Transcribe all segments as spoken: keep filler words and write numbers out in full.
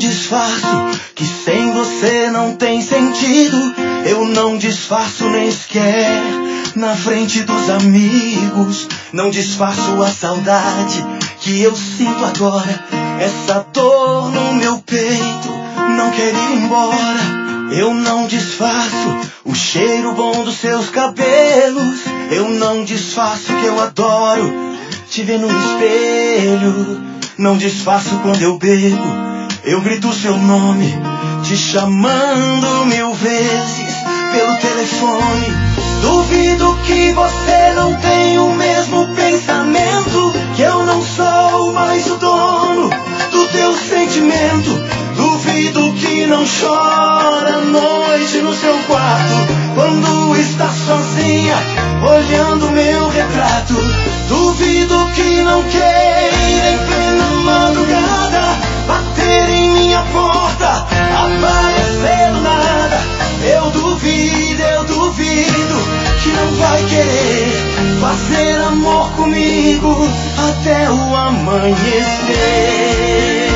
disfarço que sem você não tem sentido. Eu não disfarço nem sequer na frente dos amigos. Não disfarço a saudade que eu sinto agora. Essa dor no meu peito não quer ir embora. Eu não disfarço o cheiro bom dos seus cabelos. Eu não disfarço que eu adoro te ver no espelho. Não disfarço quando eu bebo, eu grito seu nome, te chamando mil vezes pelo telefone. Duvido que você não tem o mesmo pensamento, que eu não sou mais o dono do teu sentimento. Duvido que não chora à noite no seu quarto, quando está sozinha olhando meu retrato. Duvido que não queira em plena madrugada bater em minha porta, aparecer do nada. Eu duvido, eu duvido que não vai querer fazer amor comigo até o amanhecer.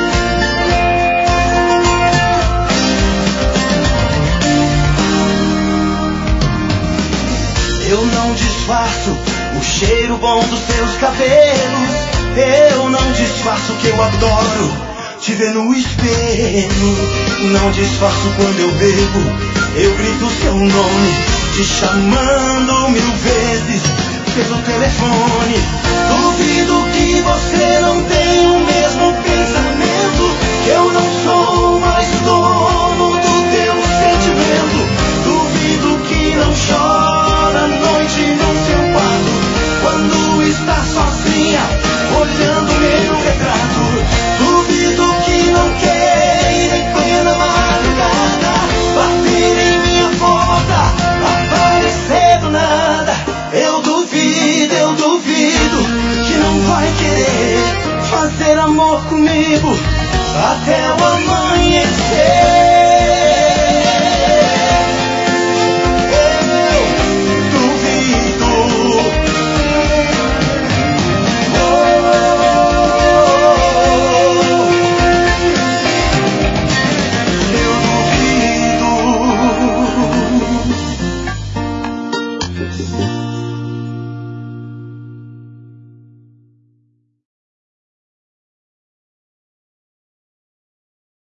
Eu não disfarço o cheiro bom dos seus cabelos. Eu não disfarço que eu adoro te ver no espelho. Não disfarço quando eu bebo, eu grito seu nome, te chamando mil vezes pelo telefone. Duvido que você não tem o mesmo pensamento, que eu não sou mais dono do teu sentimento. Duvido que não chora à noite no seu quarto, quando está sozinha olhando meu retrato. Duvido que não queira em plena madrugada bater em minha porta, aparecer do nada. Eu duvido, eu duvido que não vai querer fazer amor comigo até o amanhecer.